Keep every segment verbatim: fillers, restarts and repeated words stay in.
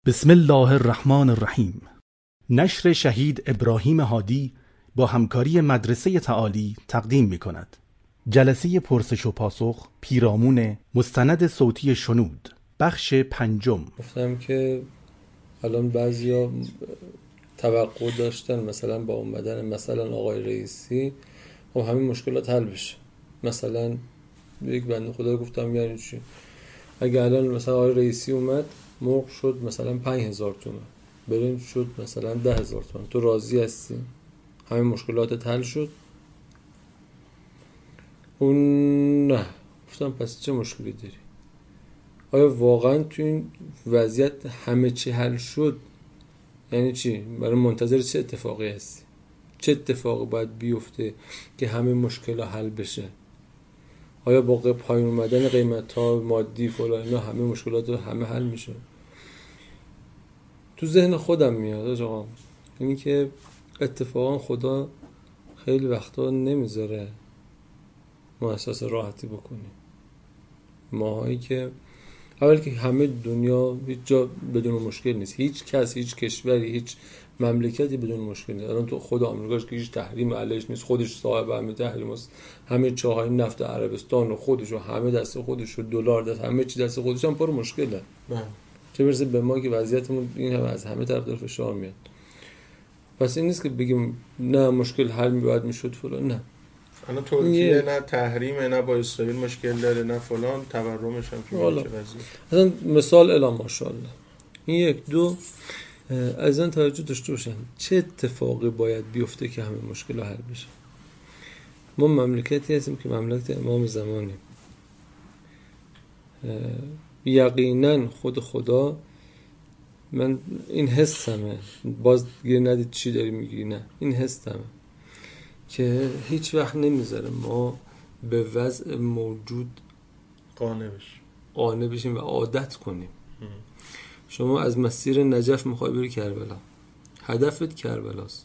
بسم الله الرحمن الرحیم. نشر شهید ابراهیم هادی با همکاری مدرسه تعالی تقدیم می کند. جلسه پرسش و پاسخ پیرامون مستند صوتی شنود، بخش پنجم. گفتم که الان بعضیا توقع داشتن مثلا با اومدن مثلا آقای رئیسی خب همین مشکلات حل بشه. مثلا یک بنده خدا گفتم یعنی چی؟ اگه الان مثلا آقای رئیسی اومد مرغ شد مثلا پنج هزار تومان، بریم شد مثلا ده هزار تومان، تو راضی هستی؟ همین مشکلات حل شد؟ اون نه. گفتم پس چه مشکلی داری؟ آیا واقعا تو این وضعیت همه چی حل شد؟ یعنی چی؟ برای منتظر چه اتفاقی هستی؟ چه اتفاقی باید بیفته که همه مشکل حل بشه؟ آیا با پایین اومدن قیمت ها مادی فلان اینا همه مشکلات همه حل میشه؟ تو ذهن خودم میاد آقا، یعنی که اتفاقا خدا خیلی وقتا نمیذاره ما احساس راحتی بکنیم. ماهایی که اول که همه دنیا هیچ جا بدون مشکل نیست، هیچ کس، هیچ کشوری، هیچ مملکتی بدون مشکل نیست. الان تو خود آمریکاش که هیچ تحریم علیش نیست، خودش صاحب همه تحریم است، همه چاهای نفت عربستان و خودش و همه دست خودش و دلار دست همه چی دست خودش، هم پر مشکله. چه برسه به ما که وضعیتمون این هم از همه طرف داره فشار میاد. پس این نیست که بگیم نه مشکل حل می‌باید میشد فلان، نه. الان ترکیه نه تحریمه، نه با اسرائیل مشکل داره، نه فلان، تورمش هم که میشه وضعیت. مثلا مثال الا ماشاءالله. این یک دو از این توجه داشته باشن چه اتفاقی باید بیفته که همه مشکل حل بشه. ما مملکتی هستیم که مملکت امام زمانیم. یقینا خود خدا، من این حسمه، باز گیر ندید چی داری میگی، نه این حسمه که هیچ وقت نمیذاره ما به وضع موجود قانع بشیم قانع بشیم و عادت کنیم. ام. شما از مسیر نجف میخوای بری کربلا، هدفت کربلاست،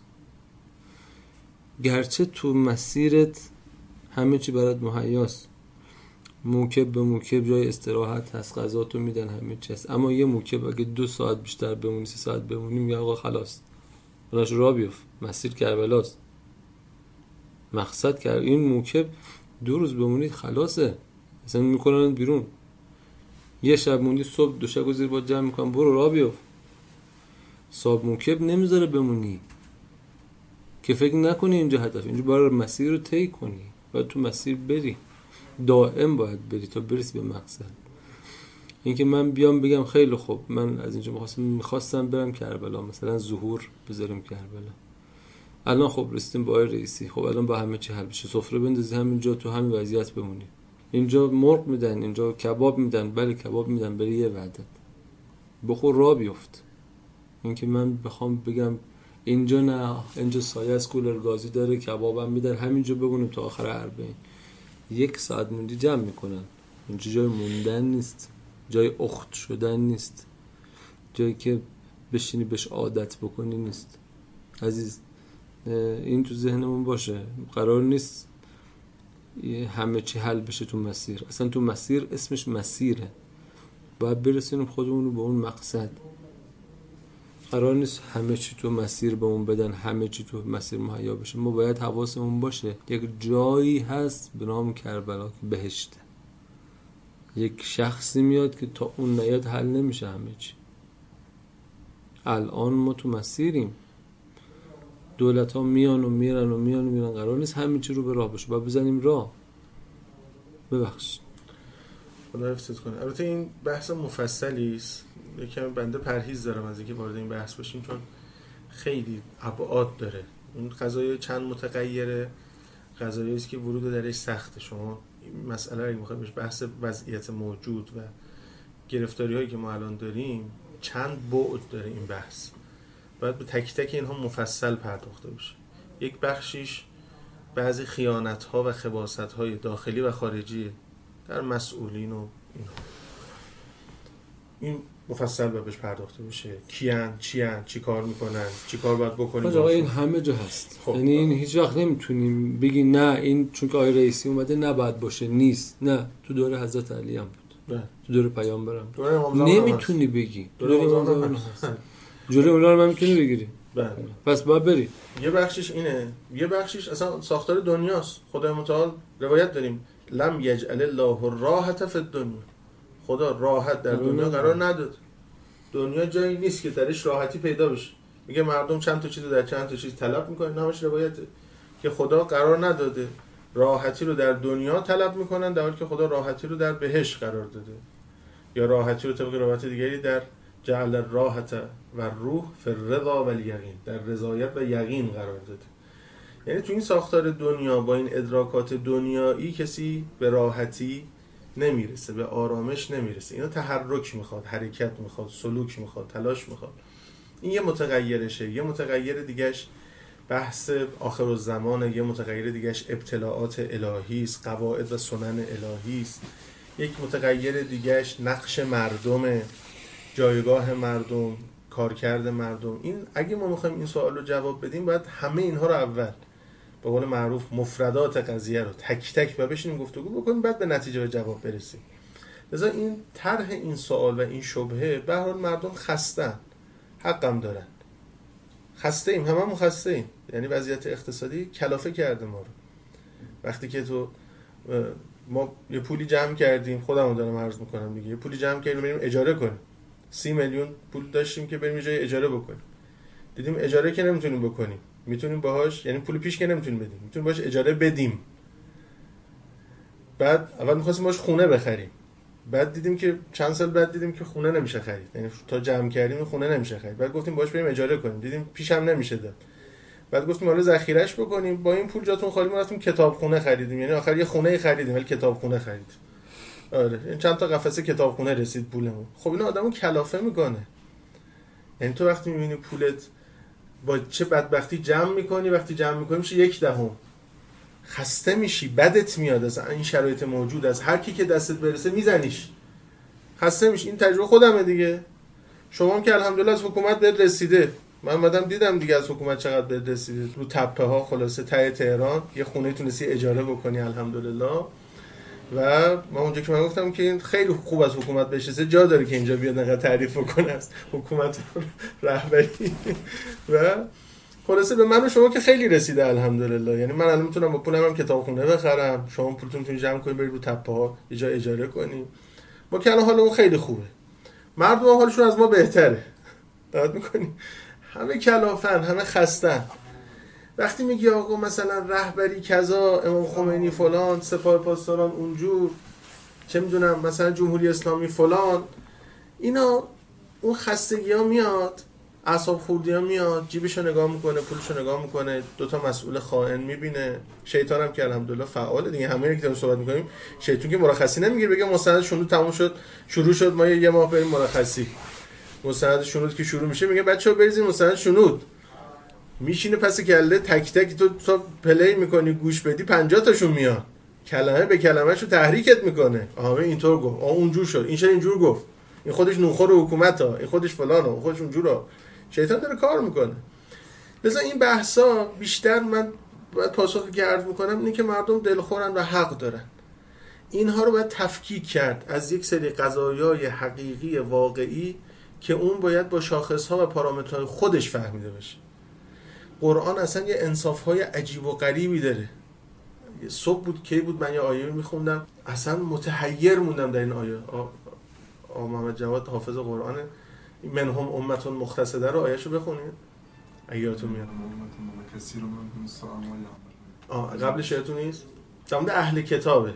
گرچه تو مسیرت همه چی برات مهیاست، موکب به موکب جای استراحت هست، غذا تو میدن، همه چی هست، اما یه موکب اگه دو ساعت بیشتر بمونی، سه ساعت بمونی، میگه آقا خلاص بلاش راه بیفت، مسیر کربلاست، مقصد کرد. این موکب دو روز بمونید خلاصه، اصلا میکنن بیرون. یه شب موندی، صبح دو شب زیر باد جمع میکنن، برو راه بیفت. صاحب موکب نمیذاره بمونی که فکر نکنی اینجا هدف، اینجا باید مسیر رو طی کنی، باید تو مسیر بری، دائم باید بری تا برسی به مقصد. این که من بیام بگم خیلی خوب من از اینجا میخواستم میخواستم برم کربلا، مثلا ظهور بذاریم کربلا، الان خب رسیدیم با آقای رئیسی، خب الان با همه چی حل بشه، سفره بندازی همینجا تو همین وضعیت بمونی. اینجا مرغ میدن، اینجا کباب میدن، بله کباب میدن، بری یه وعده بخور راه بیفت. این که من بخوام بگم اینجا نه، اینجا سایه از کولر گازی داره، کبابم میدن، همینجا بمونیم تا آخر اربعین، یک ساعت موندی جمع میکنن. اینجا جای موندن نیست، جای اخت شدن نیست، جایی که بشینی بهش عادت بکنی نیست. عزیز این تو ذهنمون باشه، قرار نیست همه چی حل بشه تو مسیر. اصلا تو مسیر اسمش مسیره، باید برسونیم خودمون رو به اون مقصد. قرار نیست همه چی تو مسیر به اون بدن، همه چی تو مسیر مهیا بشه. ما باید حواسمون باشه یک جایی هست به نام کربلا که بهشته، یک شخصی میاد که تا اون نیاد حل نمیشه همه چی. الان ما تو مسیریم، دولت ها میان و میرن و میان و میرن، قرار نیست همین چی رو به راه بشه، باید بزنیم راه. ببخشید خدا حفظت کنه. البته این بحث مفصلی است، یکم بنده پرهیز دارم از اینکه وارد این بحث بشیم، چون خیلی ابعاد داره. این قضایای چند متغیره، قضایایی است که ورود درش سخته. شما این مسئله رو میخوایم بهش بحث وضعیت موجود و گرفتاری هایی که ما الان داریم، چند بعد داره این بحث، باید به تک تک اینها مفصل پرداخته بشه. یک بخشیش بعضی خیانت‌ها و خباثت‌های داخلی و خارجی در مسئولین و اینها، این مفصل باید بهش پرداخته بشه. کیان، چیان، چی کار میکنن، چی کار باید بکنیم. آقا این همه جا هست. خب یعنی این هیچ وقت نمیتونیم بگی نه این چون که آقای رئیسی اومده نباید باشه، نیست. نه، تو دوره حضرت علی هم بود. تو دور پیامبرم دوره امام زمان نمیتونی بگی دوره امام زمان جلوی اونا رو نمیتونی بگیری. بله. پس باید بری. یه بخشش اینه، یه بخشش اصلا ساختار دنیاست. خدای متعال روایت داریم لم یجعل الله الراحة فی الدنیا، خدا راحت در دنیا قرار نداد. دنیا جایی نیست که درش راحتی پیدا بشه. میگه مردم چند تا چیزو در چند تا چیز طلب میکنن، همش روایته که خدا قرار نداده. راحتی رو در دنیا طلب میکنن در حالی که خدا راحتی رو در بهشت قرار داده، یا راحتی رو طبق روایت دیگری در جعل الراحة و روح فی الرضا و الیقین، در رضایت و یقین قرار داده. یعنی تو این ساختار دنیا با این ادراکات دنیایی کسی به راحتی نمیرسه، به آرامش نمیرسه. اینا تحرک میخواد، حرکت میخواد، سلوک میخواد، تلاش میخواد. این یه متغیرشه. یه متغیر دیگهش بحث آخرالزمانه، یه متغیر دیگهش ابتلاعات الهی است، قواعد و سنن الهی است. یک متغیر دیگهش نقش مردم، جایگاه مردم، کارکرد مردم. این اگه ما میخوایم این سوال رو جواب بدیم باید همه اینها رو اول به قول معروف مفردات قضیه رو تک تک و بشینیم گفتگو بکنیم، بعد به نتیجه و جواب برسیم. لذا این طرح این سوال و این شبهه به هر حال مردم خستن، حقم دارن. خسته ایم، هممون خسته ایم. یعنی وضعیت اقتصادی کلافه کرده ما رو. وقتی که تو ما یه پولی جمع کردیم، خودمو دارم عرض میکنم دیگه، یه پولی جمع کردیم بریم اجاره کنیم، سی میلیون پول داشتیم که بریم جای اجاره بکنیم. دیدیم اجاره که نمیتونیم بکنیم، میتونیم باهاش، یعنی پول پیش که نمیتونیم بدیم، میتونیم باهاش اجاره بدیم. بعد اول می‌خواستیم باهاش خونه بخریم، بعد دیدیم که چند سال بعد دیدیم که خونه نمیشه خرید، یعنی تا جمع کردیم خونه نمیشه خرید. بعد گفتیم باهاش بریم اجاره کنیم، دیدیم پیش هم نمیشه داد. بعد گفتیم حالا ذخیره‌اش بکنیم، با این پول جاتون خالی، ما رفتیم کتابخونه خریدیم، یعنی آخر یه خونه خریدیم ولی کتابخونه خرید. آره این چند تا قفسه کتابخونه رسید پولمون. خب اینا آدمو کلافه میکنه. یعنی تو وقتی میبینی پولت با چه بدبختی جمع میکنی، وقتی جمع میکنی میشه یک دهم، خسته میشی، بدت میاد از این شرایط موجود، از هر کی که دستت برسه میزنیش، خسته میشی. این تجربه خودمه دیگه. شما هم که الحمدلله از حکومت بهت رسیده، من اومدم دیدم دیگه از حکومت چقدر بهت رسیده. رو تپه ها خلاصه ته تهران یه خونه تونستی اجاره بکنی الحمدلله. و من اونجا که من گفتم که این خیلی خوب از حکومت بشه، جا داره که اینجا بیاد انقدر تعریف بکنه از حکومت رهبری. و خلاصه به من و شما که خیلی رسیده الحمدلله. یعنی من الان میتونم با پولم هم کتابخونه بخرم، شما پولتون میتونید جمع کنید برید رو تپه ها یه جا اجاره کنیم. ما که الان حالمون خیلی خوبه، مردم حالشون از ما بهتره. دقت میکنیم همه کلافن، همه خستن. وقتی میگی آقا مثلا رهبری کذا، امام خمینی فلان، سپاه پاسداران اونجور، چه میدونم مثلا جمهوری اسلامی فلان، اینا اون خستگی ها میاد، اعصاب خوردی ها میاد، جیبشو نگاه میکنه، پولشو نگاه میکنه، دوتا مسئول خائن میبینه. شیطان هم که الحمدلله فعاله دیگه. همه اینا که داریم صحبت میکنیم، شیطان که مرخصی نمیگیره بگه مستند شنود تموم شد شروع شد ما یه ماه بریم مرخصی. مستند شنود که شروع میشه میگه بچه‌ها بریزین مستند شنود. میشینه پس کله تک تک تو تو پلی میکنی گوش بدی پنجاه تاشون میاد، کلمه به کلمه‌شو تحریکت میکنه. آها اینطور گفت، آ اونجور شد، این چرا اینجور گفت، این خودش نونخور حکومتا، این خودش فلانه، اون خودش اونجورا. شیطان داره کار میکنه. لذا این بحثا بیشتر من باید پاسخی که عرض میکنم اینه که مردم دلخورن و حق دارن. اینها رو باید تفکیک کرد از یک سری قضایای حقیقی واقعی که اون باید با شاخص‌ها و پارامترهای خودش فهمیده بشه. قرآن اصلا یه انصاف‌های عجیب و غریبی داره. صبح بود کی بود من یه آیه میخوندم، اصلا متحیر موندم در این آیه. آقا محمد جواد حافظ قرآن، منهم امتون مختصده رو آیه‌شو بخونید اگه یادتون میاد. آه قبلش یادتون نیست؟ در اهل کتابه.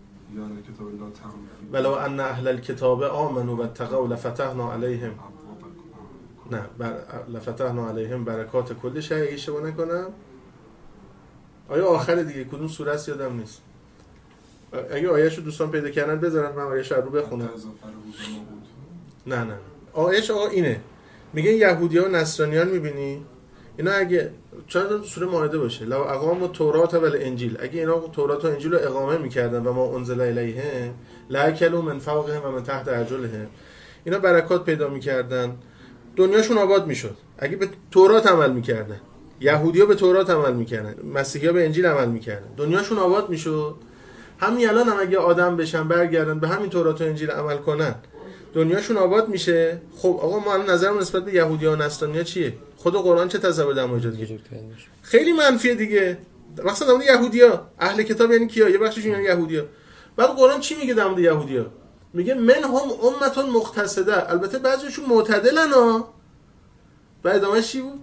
ولو ان اهل الكتاب آمنوا واتقوا لفتحنا علیهم نه بر... لفتحنا علیهم برکات کل شیء. اشتباه نکنم آیه آخر دیگه کدوم سوره است یادم نیست. اگه آیه‌شو دوستان پیدا کردن بذارن من آیه‌شو رو بخونم. نه نه آیه‌ش آقا اینه، میگه یهودی‌ها و نصرانیان میبینی اینا اگه چرا سوره مائده باشه، لو اقاموا التوراة والانجیل، اگه اینا تورات و انجیل رو اقامه میکردن و ما انزل الیهم لاکلوا من فوقهم و من تحت ارجلهم، اینا برکات پیدا میکردن، دنیاشون آباد میشد. اگه به تورات عمل میکردن، یهودی‌ها به تورات عمل میکردن، مسیحی‌ها به انجیل عمل میکردن، دنیاشون آباد میشد. همین الان هم اگه آدم بشن برگردن به همین تورات و انجیل عمل کنن دنیاشون آباد میشه. خب آقا ما الان نظرمون نسبت به یهودی‌ها و نصرانی‌ها چیه؟ خود قرآن چه تصور در مورد دیگه؟ خیلی منفیه دیگه. مثلا در مورد یهودی‌ها، اهل کتاب یعنی کیا؟ یه بخششون یعنی یهودی‌ها. بعد قرآن چی میگه در مورد یهودی‌ها؟ میگه منهم امة مقتصده، البته بعضیشون معتدلن ها. بعد ادامهش چی بود؟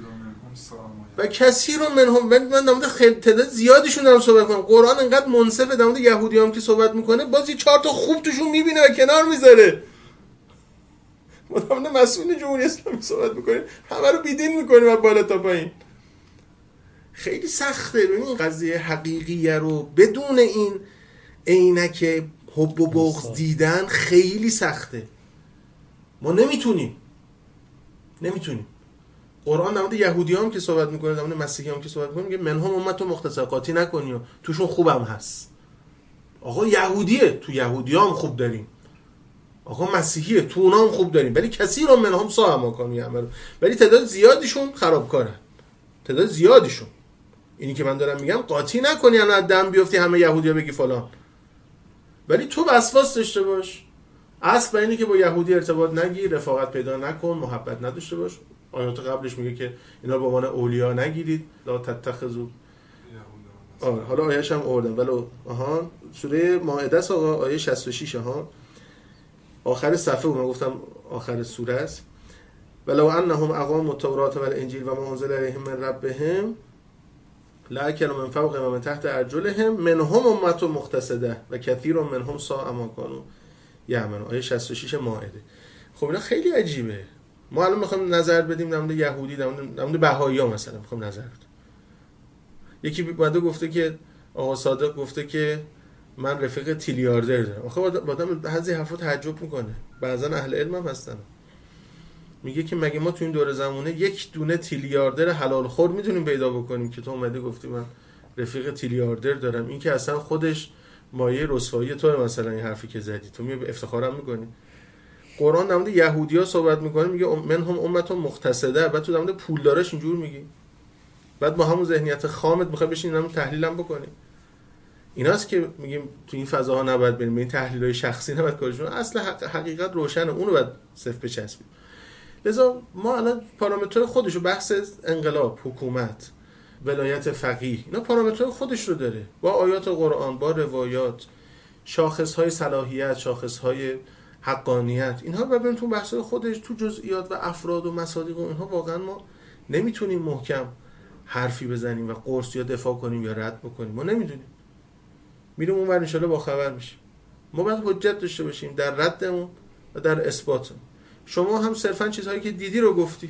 و کثیر منهم، من من در مورد خیلی تعداد زیادیشون دارم صحبت کنم. قرآن انقدر منصفه در مورد یهودی‌ها هم که صحبت میکنه، باز یه چهار تا خوب توشون میبینه و کنار میذاره. ما در مورد مسئول جمهوری اسلامی صحبت میکنیم، همه رو بیدین میکنیم از بالا تا پایین. خیلی سخته. ببین این قضیه حقیقیه رو بدون این عینک حب و بغض دیدن خیلی سخته. ما نمیتونیم نمیتونیم قرآن در مورد یهودیام که صحبت میکنه، در مورد مسیحیام که صحبت میکنه، میگه منهم امت مختصر، قاطی نکنی و توشون خوبم هست. آقا یهودیه، تو یهودیام خوب داریم. آقا مسیحیه، تو اونام خوب داریم. ولی کثیر منهم ساء ما کانوا یعملون، ولی تعداد زیادیشون خرابکارن. تعداد زیادیشون. اینی که من دارم میگم قاطی نکنی الان از دم بیفتی همه یهودیا بگی فلان. ولی تو وسواس داشته باش. اصل اینه که با یهودی ارتباط نگیر، رفاقت پیدا نکن، محبت نداشته باش. آیات قبلش میگه که اینا رو به عنوان اولیاء نگیرید، لا تتخذوا. آره حالا آیه‌اش هم آوردم ولو آها سوره مائده است آقا، آیه شصت و شش ها آخر صفحه من گفتم آخر سوره است. ولو انهم اقاموا التوراة والانجیل و ما انزل الیهم من ربهم لأکلوا من فوقهم و من تحت ارجلهم منهم امة مقتصده و کثیر منهم ساء ما کانوا یعملون. آیه شصت و شش مائده. خب اینا خیلی عجیبه. ما الان میخوایم نظر بدیم در مورد یهودی، در مورد بهائی‌ها مثلا میخوایم نظر بدیم. یکی بعدا گفته که آقا صادق گفته که من رفیق تریلیاردر دارم. آخه آدم بعضی حرفا تعجب میکنه. بعضا اهل علم هم هستن. میگه که مگه ما تو این دور زمونه یک دونه تریلیاردر حلال خور میتونیم پیدا بکنیم که تو اومدی گفتی من رفیق تریلیاردر دارم؟ این که اصلا خودش مایه رسوایی توه. مثلا این حرفی که زدی تو می افتخارم میکنی. قرآن در مورد یهودی‌ها صحبت میکنه، میگه منهم امة مقتصده، بعد تو در مورد پولدارش اینجور میگی. بعد با همون ذهنیت خامت میخوای بشین اینو تحلیلم بکنی. ایناست که میگیم تو این فضاها نباید بریم، این تحلیل‌های شخصی نباید کارشون. اصل حقیقت روشنه، اونو باید صفر بچسبیم. لذا ما الان پارامتر خودشو، بحث انقلاب، حکومت، ولایت فقیه، اینا پارامتر خودش رو داره، با آیات قرآن، با روایات، شاخص‌های صلاحیت، شاخص‌های حقانیت، اینها ببینیم تو بحث‌های خودش، تو جزئیات و افراد و مصادیق و اینها واقعا ما نمیتونیم محکم حرفی بزنیم و قرص یا دفاع کنیم یا رد بکنیم. ما نمیدونیم. میریم اونور ان شاءالله با خبر میشیم. ما باید حجت داشته باشیم در ردمون و در اثباتمون. شما هم صرفا چیزهایی که دیدی رو گفتی.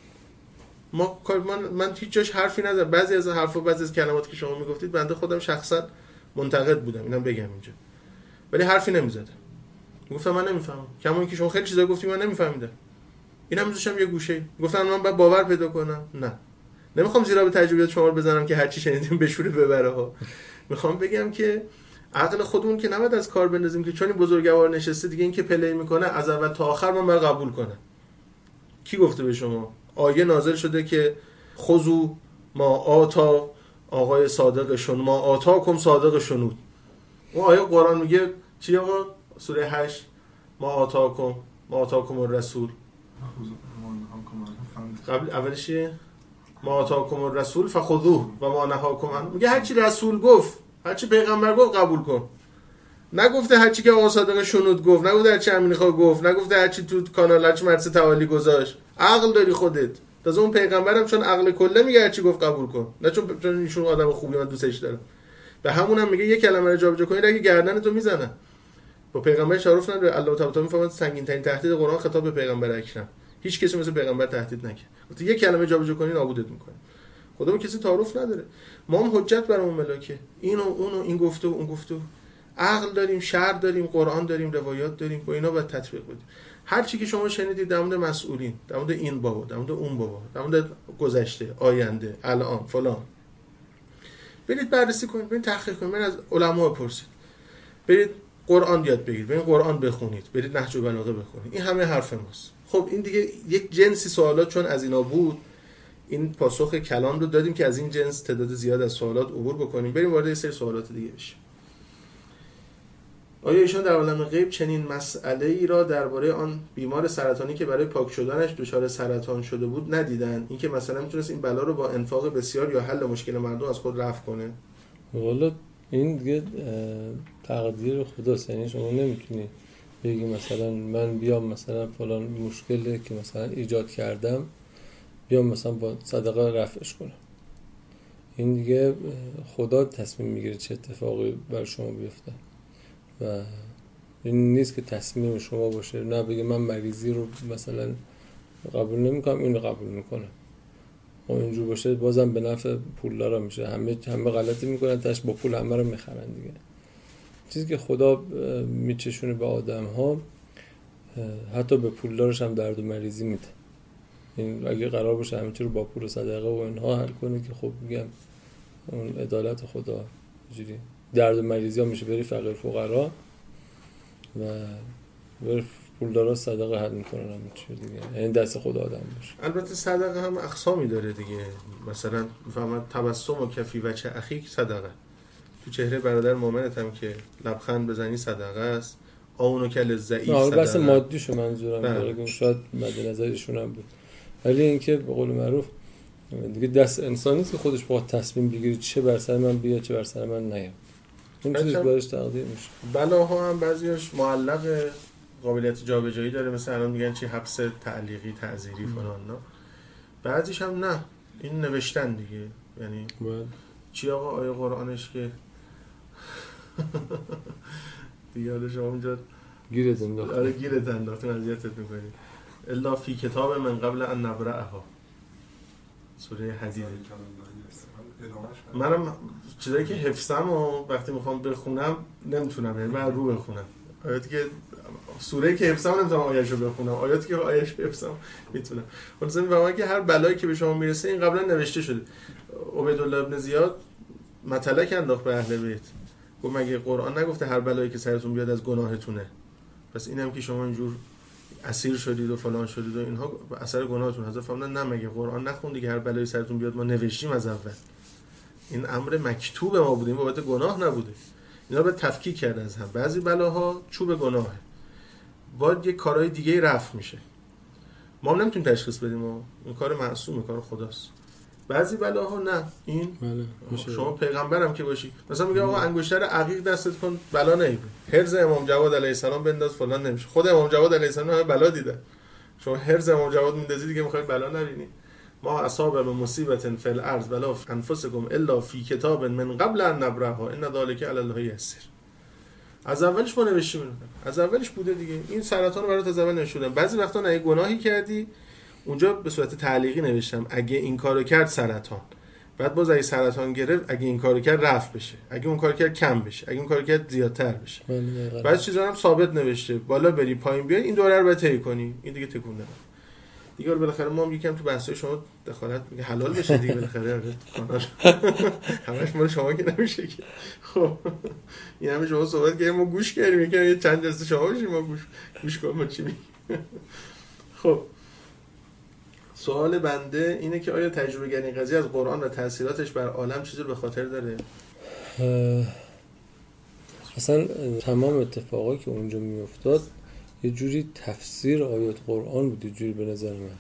ما من من هیچ جاش حرفی ندارم. بعضی از حرفا، بعضی از کلماتی که شما میگفتید بنده خودم شخصا منتقد بودم، اینم بگم اینجا. ولی حرفی نمیزدم. گفتم من نمیفهمم. کما که شما خیلی چیزا گفتی من نمیفهمیدم. اینم میذاشم یه گوشه. گفتم من باید باور پیدا کنم. نه. نمیخوام زیرا به تجربیات شما رو بزنم که هر چی شنیدیم بشوره ببره ها. میخوام بگم که عقل خودمون که نباید از کار بندازیم که چون این بزرگوار نشسته دیگه این که پلی میکنه از اول تا آخر من باید قبول کنم. کی گفته به شما؟ آیه نازل شده که خذو ما آتا آقای صادق شن ما آتاکم صادق شنود. اون آیه قرآن میگه چی آقا؟ سوره هشت ما آتاکم ما آتاکم الرسول. قبل اولش چیه؟ ما آتاکم الرسول فخذوه و ما نهاکم عنه. میگه هر چی رسول گفت، هر چی پیغمبر گفت قبول کن. نگفته هر چی که آقا صادق شنود گفت، نگفته هر چی امین خان گفت، نگفته هر چی تو کانال هر چی مرسه تعالی گذاشت. عقل داری خودت. تازه اون پیغمبرم چون عقل کله میگه هر چی گفت قبول کن، نه چون چون ایشون آدم خوبی من دوستش دارم. به همونم میگه یک کلمه رو جابجا کنید اگه گردن تو میزنن. با پیغمبر تعارف نداره. الله تعالی میفهمه سنگین ترین تهدید قرآن خطاب به پیغمبر اکرم. هیچ کسی مثل پیغمبر تهدید نکرد. گفت یک کلمه جابجا کنین نابودت میکنه. خدا با کسی تعارف نداره. ما هم حجت برامون ملاکه. اینو اونو این گفته و اون گفته. عقل داریم، شرع داریم، قرآن داریم، روایات داریم. با اینا باید تطبیق بدیم. هر چی که شما شنیدید در مورد مسئولین، در مورد این بابا، در مورد اون بابا، در مورد گذشته، آینده، الان، فلان. برید بررسی کنید، برید تحقیق کنید، برید از علما بپرسید. برید قرآن یاد بگیرید، برید قرآن بخونید، برید نهج البلاغه بخونید. این همه حرف ماست. خب این دیگه یک جنسی سوالات چون از اینا بود، این پاسخ کلام رو دادیم که از این جنس تعداد زیاد از سوالات عبور بکنیم. بریم وارد یه سری سوالات دیگه بشیم. آیا ایشان در عالم غیب چنین مسئله ای را درباره آن بیمار سرطانی که برای پاک شدنش دچار سرطان شده بود ندیدن؟ اینکه مثلا میتونست این بلا رو با انفاق بسیار یا حل مشکل مردم از خود رفع کنه؟ والا این دیگه تقدیر خداست. یعنی شما نمیتونی بگی مثلا من بیام مثلا فلان مشکلی که مثلا ایجاد کردم بیام مثلا با صدقه رفعش کنم. این دیگه خدا تصمیم میگیره چه اتفاقی بر شما بیفته و این نیست که تصمیم شما باشه. نه بگه من مریضی رو مثلا قبول نمیکنم اینو قبول میکنم. و اینجور باشه بازم به نفع پولدارا میشه. همه همه غلطی میکنن تاش با پول همه رو میخرن دیگه. چیزی که خدا میچشونه به آدم ها حتی به پولدارش هم درد و مریضی میده. این اگه قرار باشه همه چی رو با پول و صدقه و اینها حل کنه که خب میگم اون عدالت خدا اینجوری درد و مریضی ها میشه بری فقیر فقرا و بری پولدارا صدقه حل میکنن همه چی دیگه. یعنی دست خدا آدم باشه. البته صدقه هم اقسامی داره دیگه. مثلا میفهمن تبسم و کفی وجه اخیک صدقه. تو چهره برادر مؤمنت هم که لبخند بزنی صدقه است. آونو کل ضعیف صدقه. بس مادیشو منظورم داره که شاید مد نظرشون هم بود. ولی اینکه به قول معروف دیگه دست انسانی است که خودش با تصمیم بگیره چه بر سر من بیاد چه بر سر من نیاد. اون چیزی براش تقدیر میشه. بلاها هم بعضیش معلق قابلیت جابجایی داره، مثلا الان میگن چی حبس تعلیقی تعزیری فلان نه. بعضیش هم نه، این نوشتن دیگه. یعنی باید. چی آقا آیه قرآنش که دیگه حالا شما اونجا گیرت انداخت. آره گیرت انداخت اذیتت می‌کنی. الا فی کتاب من قبل ان نبرأها. سوره حدید. منم چیزایی که حفظم و وقتی میخوام بخونم نمیتونم، یعنی من رو بخونم آیاتی که سوره‌ای که حفظم نمیتونم آیه‌شو بخونم، آیاتی که آیه‌شو حفظم میتونم. خلاص میفهمم که هر بلایی که به شما میرسه این قبلا نوشته شده. عبیدالله ابن زیاد مطلق انداخت به اهل بیت، گفت مگه قرآن نگفته هر بلایی که سرتون بیاد از گناهتونه؟ پس اینم که شما اینجور اسیر شدید و فلان شدید و اینها اثر گناهتون. حضرت فرمودن نه مگه قرآن نخوندی که هر بلایی سرتون بیاد ما نوشتیم از اول؟ این امر مکتوب ما بودیم، بابت گناه نبوده. اینا به تفکیک کرده از هم. بعضی بلاها چوب گناهه، باید یه کارهای دیگه رفع میشه، ما هم نمیتونیم تشخیص بدیم و این کار معصومه، کار خداست. بعضی بلاها نه، این بله. شما پیغمبرم که باشی مثلا میگه آقا انگشتر عقیق دستت کن بلا نمیاد، حرز امام جواد علیه السلام بنداز فلان نمیشه. خود امام جواد علیه السلام همه بلا دیده، شما حرز امام جواد میندازی دیگه میخوای بلا نبینی. ما اصاب من مصیبت فی الارض ولا انفسکم الا فی کتاب من قبل ان نبرها ان ذلک علی الله یسیر. از اولش ما نوشتیم، از اولش بوده دیگه. این سرطان رو برات از اول نشوندم. بعضی وقتا نه گناهی کردی اونجا به صورت تعلیقی نوشتم اگه این کارو کرد سرطان، بعد باز اگه سرطان گرفت اگه این کارو کرد رفع بشه، اگه اون کارو کرد کم بشه، اگه اون کارو کرد زیادتر بشه. بعضی چیزا هم ثابت نوشته بالا بری پایین بیای این دوره رو باید طی کنی. این دیگه تکون نده دیگه. بالاخره ما هم یکم تو بحثای شما دخالت میگه حلال بشه دیگه بالاخره کانال همش مال شما که نمیشه که. خب این همه شما صحبت کردیم ما گوش کردیم، یه چند جلسه شما بشیم ما گوش گوش کنیم ما چی میگیم. خب سوال بنده اینه که آیا تجربه گری این قضیه از قرآن و تاثیراتش بر عالم چیزی رو به خاطر داره؟ اصلا تمام اتفاقایی که اونجا میافتاد یه جوری تفسیر آیات قرآن بود، یه جوری به نظر من.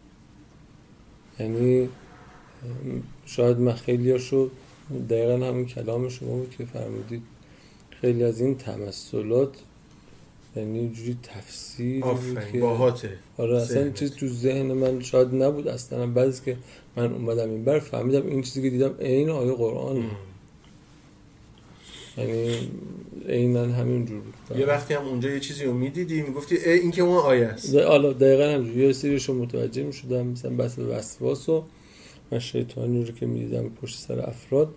یعنی شاید من خیلیاشو دقیقا همون کلام شما بود که فرمودید خیلی از این تمثلات یعنی یه جوری تفسیر که باهاته. آره اصلا چیز تو ذهن من شاید نبود اصلا. بعضی که من اومدم این بر فهمیدم این چیزی که دیدم عین آیه قرآن، یعنی عیناً همین جور بود. یه وقتی هم اونجا یه چیزی رو میدیدی میگفتی ای این که اون آیه است. حالا دقیقاً همینجوری یه سریشو متوجه میشدم، مثلا بحث وسواس و من شیطانی رو که میدیدم پشت سر افراد.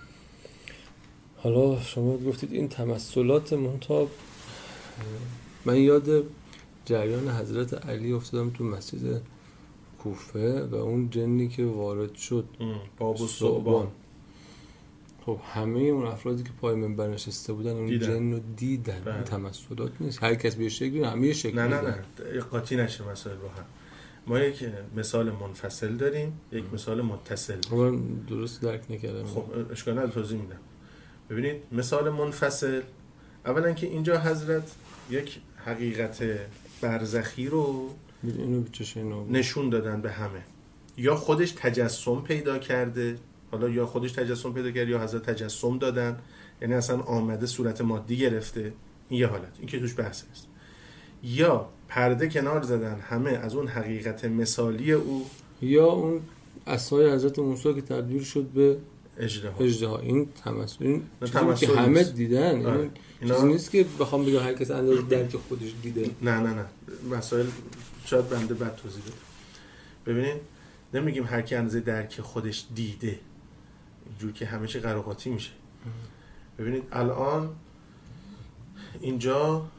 حالا شما گفتید این تمثلات منتها، من یاد جریان حضرت علی افتادم تو مسجد کوفه و اون جنی که وارد شد باب و ثعبان. خب همه اون افرادی که پای منبر نشسته بودن اون دیدن. جن رو دیدن. این تمثلات نیست هر کس به شکلی، همه شکلی. نه نه نه قاطی نشه مسائل با هم. ما یک مثال منفصل داریم، یک مثال متصل. من درست درک نکردم. خب اشکال نداره توضیح میدم. ببینید مثال منفصل اولا که اینجا حضرت یک حقیقت برزخی رو اینو نشون دادن به همه. یا خودش تجسم پیدا کرده، حالا یا خودش تجسم پیدا کرده یا حضرت تجسم دادن، یعنی اصلا آمده صورت مادی گرفته. این یه حالت، این که توش بحث است. یا پرده کنار زدن همه از اون حقیقت مثالی او، یا اون عصای حضرت موسی که تبدیل شد به اژدها. اژدها. این تمثل، این چیزی که همه دیدن. آره. این اینا... چیزی نیست که بخوام بگم هر کس اندازه درک خودش دیده. نه نه نه مسائل شاید بنده بد توضیح بدم. ببینید نمیگیم هر کی اندازه درک خودش دیده، اینجور که همه چی قراقاتی میشه. ببینید الان اینجا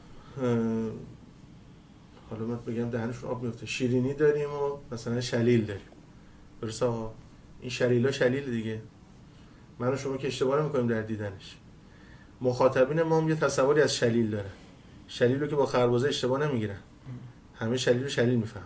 حالا من بگم دهنشون آب میفته، شیرینی داریم و مثلا شلیل داریم، درسته آقا؟ این شلیلا شلیل دیگه، من و شما که اشتباه نمی‌کنیم در دیدنش. مخاطبین ما هم یه تصوری از شلیل داره، شلیل رو که با خربزه اشتباه نمیگیرن، همه شلیل رو شلیل میفهمن.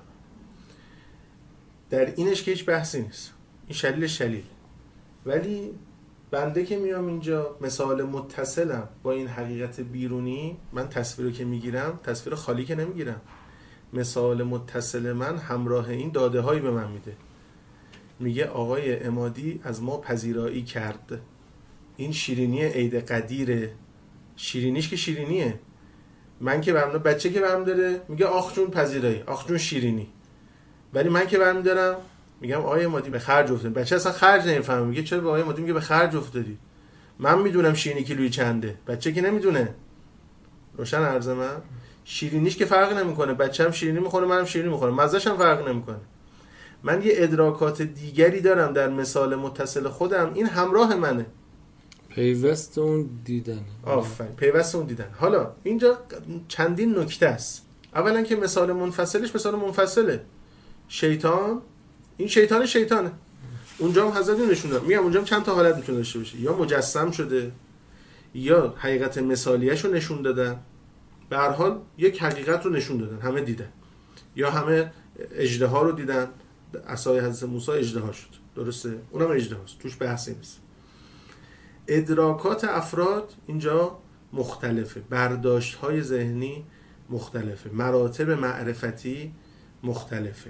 در اینش که هیچ بحثی نیست، این شلیل شلیل. ولی بنده که میام اینجا مثال متصلم با این حقیقت بیرونی، من تصویر رو که میگیرم تصویر خالی که نمیگیرم، مثال متصل من همراه این داده هایی به من میده. میگه آقای عمادی از ما پذیرایی کرد، این شیرینی عید قدیره، شیرینیش که شیرینیه. من که برم بچه که برم داره میگه آخ جون پذیرایی، آخ جون شیرینی. ولی من که برم دارم میگم آقای عمادی به خرج افتادی. بچه اصلا خرج نمیفهمه، میگه چرا به آقای عمادی میگه به خرج افتادی؟ من میدونم شیرینی کیلویی چنده، بچه که نمیدونه. روشن عرض من؟ شیرینیش که فرق نمیکنه، بچه‌م شیرینی میخوره منم شیرینی میخورم، مزه‌ش هم فرق نمیکنه. من یه ادراکات دیگری دارم در مثال متصل خودم، این همراه منه. پیوست اون دیدن. آفرین، پیوست اون دیدن. حالا اینجا چندین نکته است. اولا که مثال منفصلش مثال منفصله. شیطان، این شیطان شیطانه. اونجا هم حضرت نشون داد. میگم اونجا هم چند تا حالت میتونه داشته باشه، یا مجسم شده یا حقیقت مثالیش رو نشون دادن. به هر حال یک حقیقت رو نشون دادن، همه دیدن. یا همه اژدها رو دیدن، عصای حضرت موسی اژدها شد، درسته؟ اونم اژدهاست، توش بحثی نیست. ادراکات افراد اینجا مختلفه، برداشت‌های ذهنی مختلفه، مراتب معرفتی مختلفه.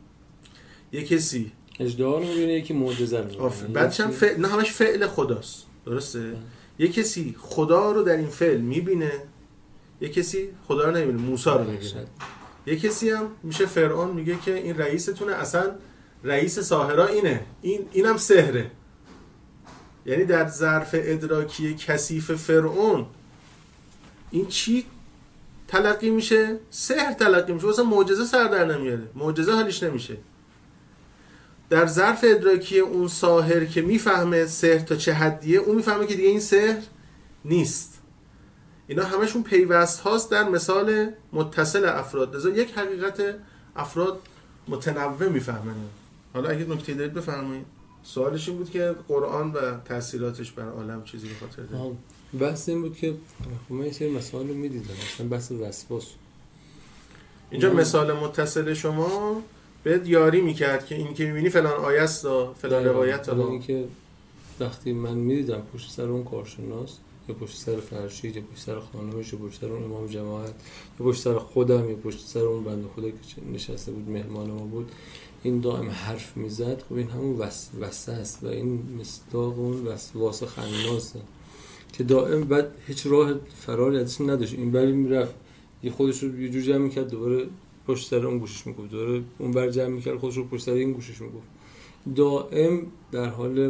یک کسی اژدها رو می‌بینه، یکی معجزه رو می‌بینه، بعدش هم فعل، نه همش فعل خداست، درسته؟ یک کسی خدا رو در این فعل می‌بینه، یک کسی خدا رو نمی‌بینه، موسی رو می‌بینه. یک کسی هم میشه فرعون، میگه که این رئیستونه، اصلا رئیس ساحرا اینه، این اینم سحره. یعنی در ظرف ادراکی کثیف فرعون این چی تلقی میشه؟ سحر تلقی میشه، اصلا معجزه سر در نمیاره، معجزه حالیش نمیشه. در ظرف ادراکی اون ساحر که میفهمه سحر تا چه حدیه، اون میفهمه که دیگه این سحر نیست. اینا همشون پیوست هاست در مثال متصل افراد. لذا یک حقیقت افراد متنوع میفهمن. حالا اگه نکته دارید بفرمایید. سوالش این بود که قرآن و تاثیراتش بر عالم چیزی به خاطر داره. بحث این بود که من یه سری مسائل رو میدیدم، مثلا بحث وسواس. اینجا مثال متصل شما بهت یاری میکرد که این که میبینی فلان آیه است و فلان روایت. حالا این که وقتی من میدیدم پشت سر اون کارشناس، یا پشت سر فرشید، یا پشت سر خانمش، یا پشت سر اون امام جماعت، یا پشت سر خودم، یا پشت سر اون بنده خدا که نشسته بود مهمان ما بود، این دائم حرف میزد، خب این همون وس وسه است و این مصداق اون وسواس خناسه که دائم بعد هیچ راه فراری ازش نداشت. این بری میرفت یه خودش رو یه جور جمع میکرد، دوباره پشت سر اون گوشش میگفت، دوباره اون بر جمع میکرد خودش رو پشت سر این گوشش میگفت. دائم در حال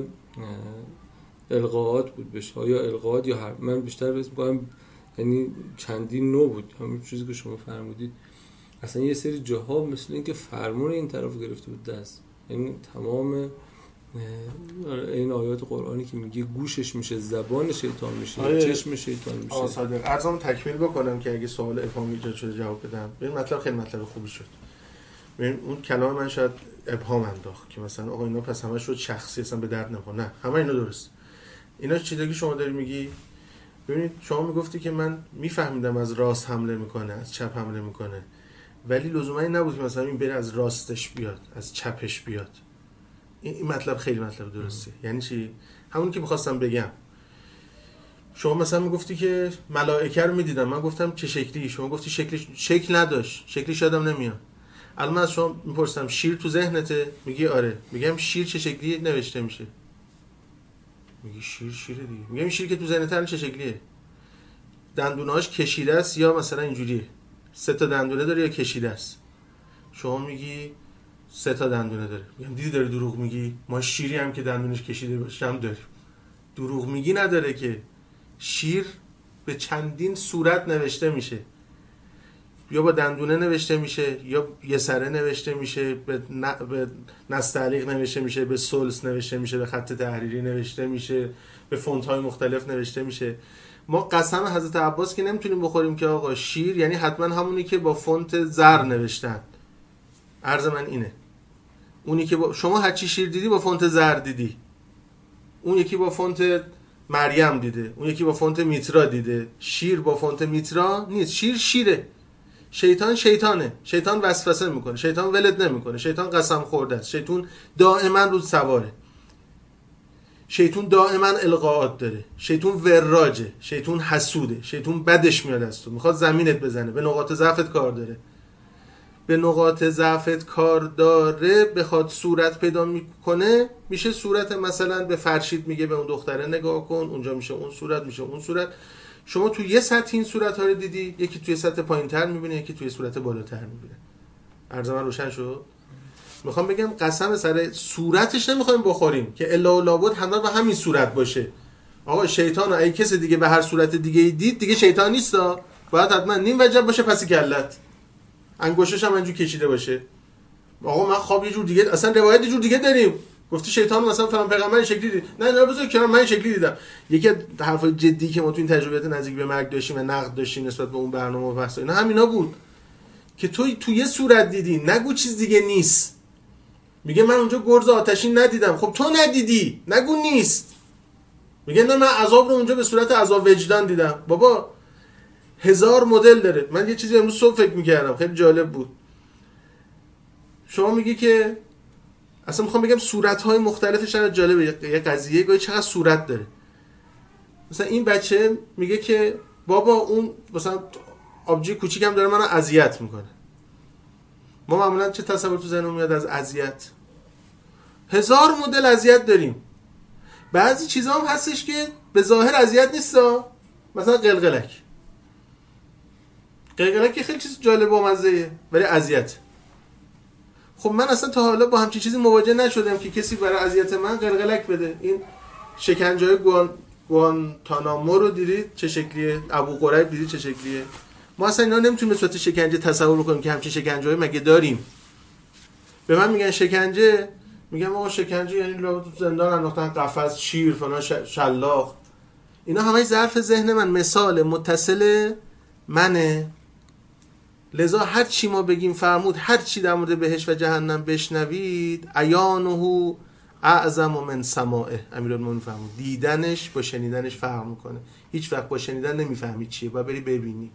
القاءات بود بهش، یا القاءات یا حرف. من بیشتر بس میگم یعنی چندین نوع بود، همین چیزی که شما فرمودید. اصلا یه سری جاها مثل این که فرمون این طرف گرفته بود دست، یعنی تمام این آیات قرآنی که میگه گوشش میشه، زبان شیطان میشه، آره چشم شیطان میشه. آقا صادق عرضم تکمیل بکنم که اگه سوال ابهام ایجاد شده جواب بدم. ببین مطلب خیلی مطلب خوبی شد. ببین اون کلام من شاید ابهام انداخت که مثلا آقا اینا پس همش رو شخصی اصلا به درد نمیخوره. نه، همه اینا درست. اینا چیزی که شما داری میگی، ببینید شما میگفتی که من میفهمیدم از راست حمله میکنه، از چپ حمله میکنه، ولی لزوما این نبود که مثلا این بره از راستش بیاد، از چپش بیاد. این مطلب خیلی مطلب درسته. یعنی چی؟ همون که می‌خواستم بگم، شما مثلا میگفتی که ملائکه رو میدیدم، من گفتم چه شکلی، شما گفتی شکلش شکل نداشت، شکلش یادم نمیاد. الان من از شما میپرسم شیر تو ذهنته؟ میگی آره. میگم شیر چه شکلی نوشته میشه؟ میگی شیر شیره دیگه. میگم شیر که تو ذهنت چه شکلیه؟ دندونهاش کشیده است یا مثلا اینجوریه؟ سه تا دندونه داره یا کشیده است؟ شما میگی سه تا دندونه داره. میگم دیدی داره دروغ میگی، ما شیری هم که دندونش کشیده باشه هم داریم. دروغ میگی نداره که. شیر به چندین صورت نوشته میشه، یا با دندونه نوشته میشه، یا یه سره نوشته میشه، به, ن... به نستعلیق نوشته میشه، به سلس نوشته میشه، به خط تحریری نوشته میشه، به فونت های مختلف نوشته میشه. ما قسم حضرت عباس که نمیتونیم بخوریم که آقا شیر یعنی حتما همونی که با فونت زر نوشتن. عرض من اینه، اونی که با... شما هرچی شیر دیدی با فونت زر دیدی، اون یکی با فونت مریم دیده، اون یکی با فونت میترا دیده. شیر با فونت میترا نیست. شیر شیره. شیطان شیطانه. شیطان وسوسه میکنه، شیطان ولد نمیکنه، شیطان قسم خورده است، شیطان دائما رو سواره، شیطان دائما القاءات داره، شیطان وراجه، شیطان حسوده، شیطان بدش میاد از تو، میخواد زمینت بزنه، به نقاط ضعفت کار داره. به نقاط ضعفت کار داره، بخواد صورت پیدا میکنه، میشه صورت مثلا به فرشید میگه به اون دختره نگاه کن، اونجا میشه اون صورت، میشه اون صورت. شما تو یه سطح این صورت ها رو دیدی، یکی توی سطح پایین تر میبینه، یکی توی صورت بالاتر میبینه. عرض من روشن شد؟ میخوام بگم قسم سر صورتش نمیخوایم بخوریم که الا و لابد همه به همین صورت باشه. آقا شیطان اگه کسی دیگه به هر صورت دیگه دید دیگه شیطان نیستا، باید حتما نیم وجب باشه پس کلت، انگشتش هم اینجوری کشیده باشه. آقا من خواب یه جور دیگه، اصلا روایت یه جور دیگه داریم، گفتی شیطان مثلا فلان پیغمبر شکلی دید، نه نه بذار کنار من شکلی دیدم. یکی از حرفای جدی که ما تو این تجربیات نزدیک به مرگ داشتیم و نقد داشتیم نسبت به اون برنامه و بحث اینا همینا بود که تو تو یه صورت دیدی، نگو چیز دیگه نیست. میگه من اونجا گرز آتشین ندیدم، خب تو ندیدی، نگو نیست. میگه نه من عذاب رو اونجا به صورت عذاب وجدان دیدم. بابا هزار مدل داره. من یه چیزی امروز صبح فکر میکردم خیلی جالب بود. شما میگی که اصلا میخوام بگم صورت‌های مختلفش چقدر جالبه، یه قضیه گاهی چقدر صورت داره. مثلا این بچه میگه که بابا اون مثلا آبجی کوچیکم داره منو اذیت میکنه. ما معمولا چه تصور تو ذهنمون میاد از اذیت؟ هزار مدل اذیت داریم. بعضی چیزا هم هستش که به ظاهر اذیت نیستا، مثلا قلقلک. قلقلک خیلی چیز جالب و مزه‌ایه ولی اذیت. خب من اصلا تا حالا با همچین چیزی مواجه نشدم که کسی برای اذیت من قلقلک بده. این شکنجه‌های گوان گوانتانامو رو دیدید چه شکلیه؟ ابو قریب دیدید چه شکلیه؟ ما اصلا اینا نمیتونیم به صورت شکنجه تصور کنیم که همچین شکنجه‌ای مگه داریم. به من میگن شکنجه، میگم آقا شکنجه یعنی لابد تو زندان انداختن، قفس، شیر، فلان، شلاق. اینا همه ظرف ذهن من، مثال متصل منه. لذا هر چی ما بگیم فرمود، هر چی در مورد بهشت و جهنم بشنوید، عیانه اعظم من سماعه. امیرالمومنین فرمود دیدنش با شنیدنش فرق میکنه. هیچ وقت با شنیدن نمیفهمی چیه، باید بری ببینی.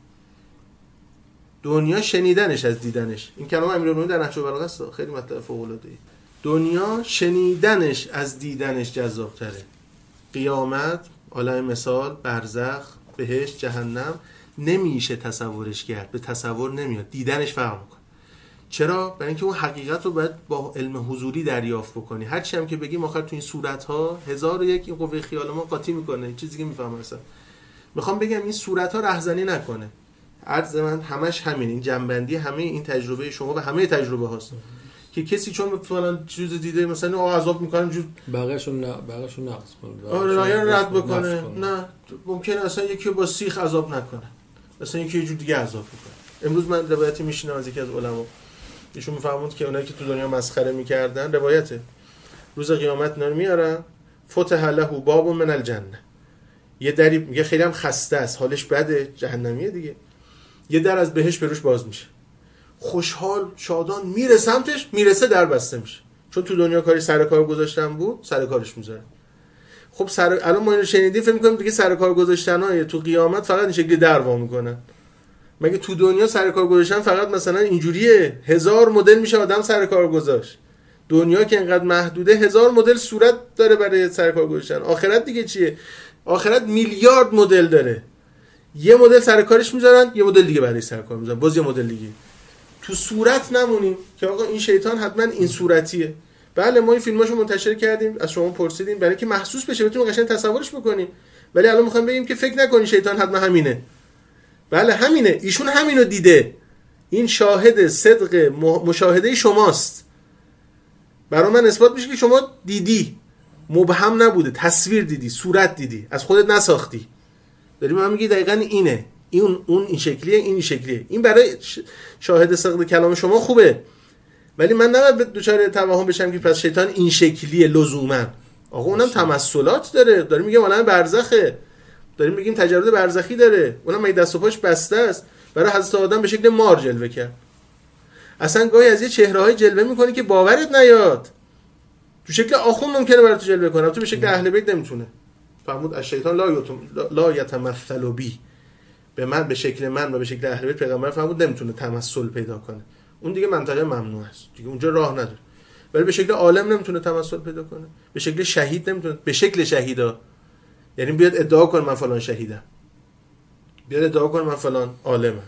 دنیا شنیدنش از دیدنش. این کلام امیرالمومنین در نهج البلاغه است، خیلی مطلب فوق العاده ای. دنیا شنیدنش از دیدنش جذاب‌تره. قیامت، عالم مثال، برزخ، بهشت، جهنم نمیشه تصورش کرد، به تصور نمیاد، دیدنش فرق میکنه. چرا؟ برای اینکه اون حقیقت رو باید با علم حضوری دریافت بکنی. هر چی هم که بگیم آخر تو این صورت‌ها هزار و یک این قوه خیال ما قاطی میکنه، چیزی که میفهمم اصلا. میخوام بگم این صورت‌ها رهزنی نکنه. عرض من همش همین، این جنبندی همه این تجربه شما و همه تجربه هاست که کسی چون فلان چیز دیده مثلا آقا عذاب میکنن جو بقیه‌شون نه بقیه‌شون نقض کنه، آره نه رد بکنه، نه ممکنه اصلا یکی با سیخ عذاب نکنه، اصلا یکی یه جور دیگه عذاب میکنه. امروز من روایتی میشینم از یکی از علما، ایشون میفهموند که اونایی که تو دنیا مسخره میکردن، روایته، روز قیامت اینا رو میارن، فتح له باب من الجنه، یه دری، میگه خیلی هم خسته است، حالش بده، جهنمیه دیگه، یه در از بهشت بروش باز میشه، خوشحال شادان میره سمتش، میرسه در بسته میشه، چون تو دنیا کاری سر کار گذاشتن بود، سر کارش میذارن. خب سر الان ما اینو شنیدیم فکر می‌کنیم دیگه سر کار گذاشتنای تو قیامت فقط این شکلی در وا میکنن. مگه تو دنیا سر کار گذاشتن فقط مثلا اینجوریه؟ هزار مدل میشه آدم سر کار گذاشت. دنیا که اینقدر محدوده، هزار مدل صورت داره برای سر کار گذاشتن. آخرت دیگه چیه؟ آخرت میلیارد مدل داره، یه مدل سر کارش میذارن، یه مدل دیگه برای سر کار میذارن، باز یه مدل دیگه. تو صورت نمونیم که آقا این شیطان حتما این صورتیه. بله ما این فیلماشو منتشر کردیم، از شما پرسیدیم برای اینکه محسوس بشه، بتونیم قشنگ تصورش بکنیم. ولی الان میخوام بگیم که فکر نکنین شیطان حتما همینه. بله همینه، ایشون همینو دیده، این شاهد صدق مشاهده شماست. برای من اثبات میشه که شما دیدی، مبهم نبوده، تصویر دیدی، صورت دیدی، از خودت نساختی. داریم من میگی دقیقاً اینه، این اون این شکلیه، این این شکلیه. این برای شاهد صدق کلام شما خوبه، ولی من نباید دوچاره توهم بشم که پس شیطان این شکلیه لزوما. آقا اونم تمثلات داره، داریم میگیم عالم برزخه، داریم میگیم تجربه برزخی داره، اونم می دست و پاش بسته است. برای حضرت آدم به شکل مار جلوه کرد. اصلا گاهی از یه چهره‌های جلوه میکنه که باورت نیاد. تو شکل آخوند ممکنه برات جلوه کنه، تو به شکل اهل بیت نمیتونه. فرمود الشیطان لا یتم لا یتمثل بی، به من به شکل من و به شکل اهل بیت پیغمبر فرمود نمیتونه تمثل پیدا کنه. اون دیگه منطقه ممنوع است دیگه، اونجا راه نداره. ولی به شکل عالم نمیتونه تمثل پیدا کنه، به شکل شهید نمیتونه، به شکل شهیدا، یعنی بیاد ادعا کنه من فلان شهیدم، بیاد ادعا کنه من فلان عالمم.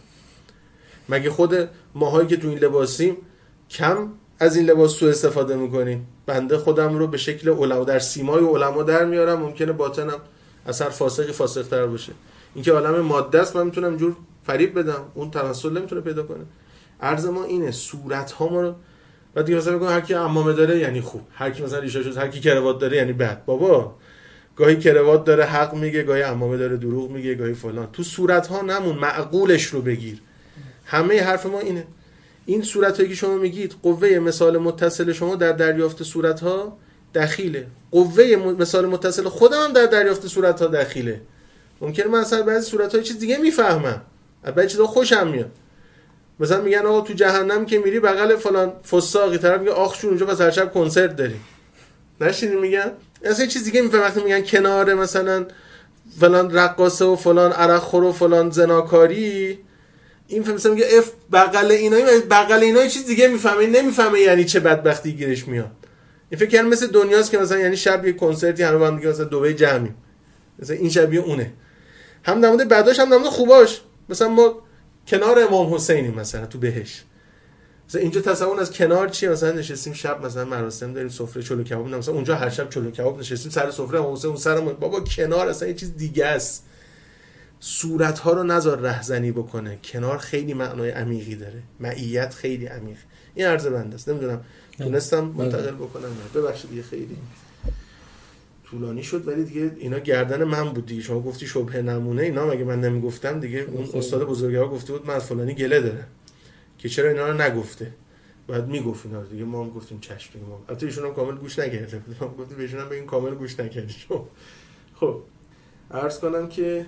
مگه خود ماهایی که تو این لباسیم کم از این لباس سوء استفاده میکنیم؟ بنده خودم رو به شکل علما در سیمای علما در میارم، ممکنه باطنم اثر فاسقی فاسق‌تر باشه. اینکه عالم ماده است من میتونم جور فریب بدم، اون تمثل نمیتونه پیدا کنه. عرض ما اینه، صورت ها ما رو بعد دیگه مثلا میگم هر کی عمامه داره یعنی خوب، هر کی مثلا ریشه شد، هر کی کراوات داره یعنی بد. بابا گاهی کراوات داره حق میگه، گاهی عمامه داره دروغ میگه، گاهی فلان. تو صورت ها نمون، معقولش رو بگیر. همه حرف ما اینه. این صورتایی که شما میگید قوه مثال متصل شما در دریافت صورت ها دخیله، قوه مثال متصل خودم هم در دریافت صورت ها دخیله. ممکنه من اصلا بعضی صورت ها چیز دیگه میفهمم، بعضی چیزا خوشم میاد. مثلا میگن آقا تو جهنم که میری بغل فلان فساقی، طرف میگه آخ چون اونجا پس هر شب کنسرت داریم. نشینین میگن اصلا چیز دیگه میفهمم. وقتی میگن کنار مثلا فلان رقاصه و فلان عرق خور و فلان زناکاری، این فهم مثلا میگه اف بغل اینایی، بغل اینایی چیز دیگه میفهمه، نمیفهمه یعنی چه بدبختی گیرش میاد. این فکر کنم مثل دنیاست که مثلا یعنی شب یه کنسرتی همه با هم دیگه مثلا دبی جمعیم، مثلا این شبیه اونه. هم در مورد بداش هم در مورد خوباش. مثلا ما کنار امام حسینیم مثلا تو بهشت، مثلا اینجا تصور از کنار چیه؟ مثلا نشستیم شب مثلا مراسم داریم، سفره چلو کباب، مثلا اونجا هر شب چلو کباب نشستیم سر سفره امام حسین، اون سر بابا کنار اصلا یه چیز دیگه است. صورت ها رو نذار رهزنی بکنه، کنار خیلی معنای عمیقی داره، معیت خیلی عمیق. این عرض بنده است، نمیدونم تونستم منتقل بکنم نه ببخشید دیگه خیلی طولانی شد، ولی دیگه اینا گردن من بود دیگه. شما گفتی شبهه نمونه، اینا مگه من نمیگفتم دیگه؟ اون استاد بزرگوار گفته بود من از فلانی گله دارم که چرا اینا رو نگفته، بعد میگفت اینا رو دیگه. ما هم گفتیم چشم دیگه. ما البته ایشون هم کامل گوش نکرده بود، ما گفتیم بهشون هم بگین کامل گوش نکردید. خب عرض کنم که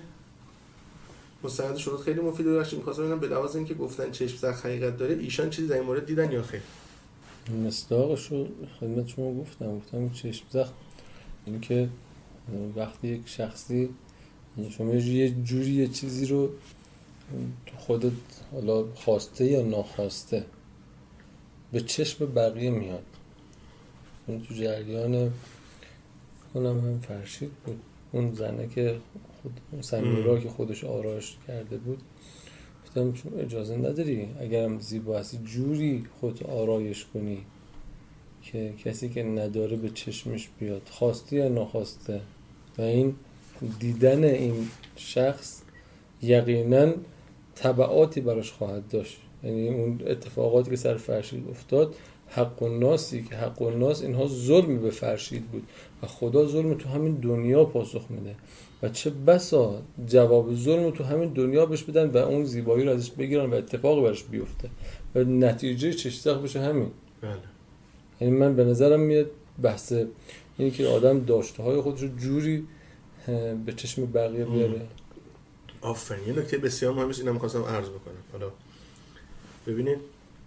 مستند شروط خیلی مفیده. بخشید می‌خواستم بگم به لحاظ اینکه گفتن چشم زخم حقیقت داره، ایشان چیزی در این مورد دیدن یا خیر؟ مصداقش رو خدمت شما گفتم، گفتم چشم زخم این که وقتی یک شخصی شما یه جوری یه چیزی رو تو خودت حالا خواسته یا ناخواسته به چشم بقیه میاد. اون تو جریان کنم هم فرشید بود، اون زنه که خود سمیرا که خودش آرایش کرده بود، گفتم چون اجازه نداری اگرم زیبا هستی جوری خود آرایش کنی که کسی که نداره به چشمش بیاد، خواسته یا ناخواسته. و این دیدن این شخص یقینا تبعاتی براش خواهد داشت. یعنی اون اتفاقاتی که سر فرشید افتاد، حق الناسی که حق الناس اینها ظلم به فرشید بود و خدا ظلم تو همین دنیا پاسخ میده و چه بسا جواب ظلم تو همین دنیا بهش بدن و اون زیبایی رو ازش بگیرن و اتفاق براش بیفته و نتیجه چشتاق بشه همین. بله. یعنی من به نظرم میاد بحث اینی که آدم داشته های خودش رو جوری به چشم بقیه بیاره. آفرین. یه نکته بسیار مهمه اینم می‌خواستم عرض بکنم. حالا ببینید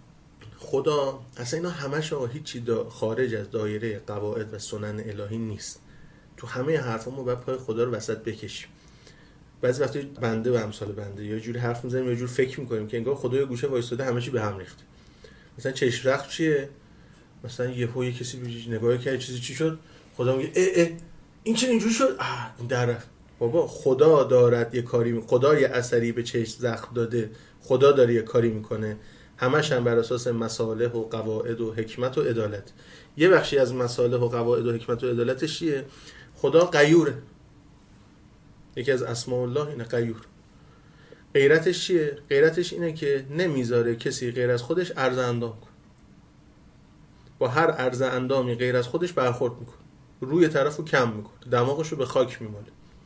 خدا اصلا اینا همش آقا هیچی دا خارج از دایره قواعد و سنن الهی نیست. تو همه حرفا ما باید پای خدا رو وسط بکشیم. بعضی وقتا بنده و امثال بنده یا جوری حرف میزنیم یا جوری فکر میکنیم که انگار خدا یه گوشه وایساده همه چی به هم ریخته. مثلا چشم زخم چیه؟ مثلا یهو یه کسی نگاه کرد چیزی چی شد، خدا میگه اه اه این چه اینجوری شد؟ آه این در رفت. بابا خدا دارد یه کاری می... خدا یه اثری به چشم زخم داده، خدا داره یه کاری میکنه، همش هم بر اساس مصالح و قواعد و حکمت و عدالت. یه بخشی از مصالح و قواعد و حکمت و عدالتش چیه؟ خدا غیوره، یکی از اسماء الله اینه غیور. غیرتش چیه؟ غیرتش اینه که نمیذاره کسی غیر از خودش عرض اندام کنه، با هر عرض اندامی غیر از خودش برخورد میکنه، روی طرفو کم میکنه، دماغشو به خاک میماله.